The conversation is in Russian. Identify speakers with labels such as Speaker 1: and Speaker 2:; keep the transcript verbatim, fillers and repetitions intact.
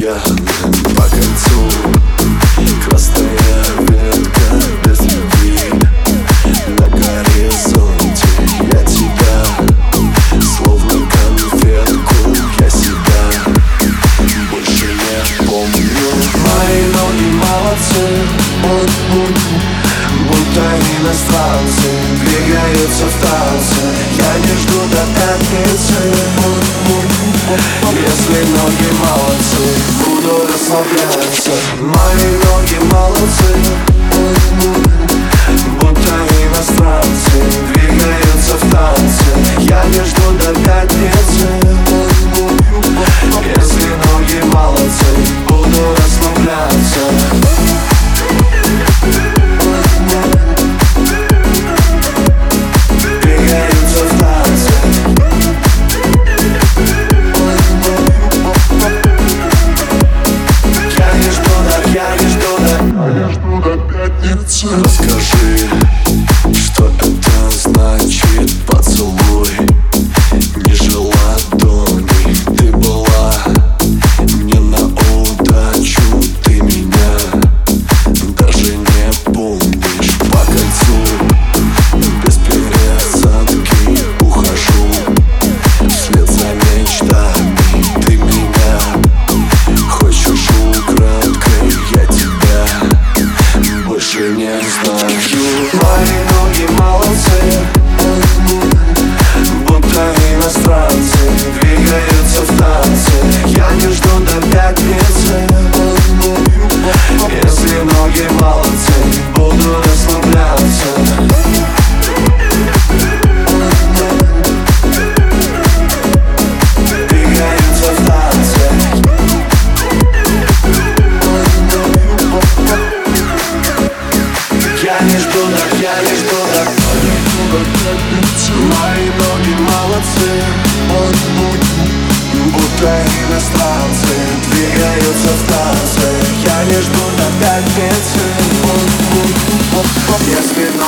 Speaker 1: пьяным по кольцу. Красная ветка без любви на горизонте. Я тебя, словно конфетку, я себя больше не помню. Мои ноги молодцы, будто иностранцы, двигаются в танце. Я не жду до пятницы. Если ноги молодцы, буду расслабляться. Мои ноги молодцы, будто иностранцы, двигаются в танце. Я не жду до пятницы. Если ноги молодцы, буду расслабляться. Расскажи, что это значит поцелуй. Ниже ладони ты была мне на удачу. Ты меня даже не помнишь. По кольцу без пересадки ухожу вслед за мечтами. Ты меня хочешь украдкой, я тебя больше не знаю. Мои ноги молодцы, будто иностранцы, двигаются в танце. Я не жду до пятницы. Если ноги молодцы, буду расслабляться. Двигаются в танце. Я не жду, да, я не жду, да. Мои ноги молодцы, будто иностранцы, двигаются в танце. Я не жду до пятницы. Если